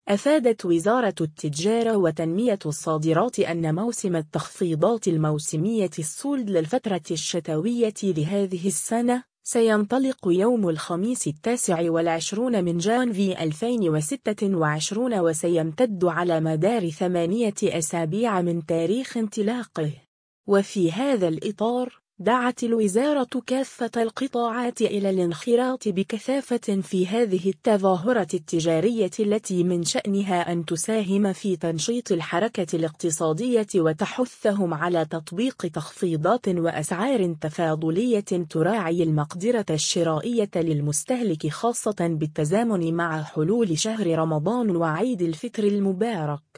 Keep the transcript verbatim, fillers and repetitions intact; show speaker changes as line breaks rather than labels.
أفادت وزارة التجارة وتنمية الصادرات أن موسم التخفيضات الموسمية الصولد للفترة الشتوية لهذه السنة سينطلق يوم الخميس التاسع والعشرون من جانفي ألفين وستة وعشرين وسيمتد على مدار ثمانية أسابيع من تاريخ انطلاقه. وفي هذا الإطار دعت الوزارة كافة القطاعات إلى الانخراط بكثافة في هذه التظاهرة التجارية التي من شأنها أن تساهم في تنشيط الحركة الاقتصادية وتحثهم على تطبيق تخفيضات وأسعار تفاضلية تراعي المقدرة الشرائية للمستهلك، خاصة بالتزامن مع حلول شهر رمضان وعيد الفطر المبارك.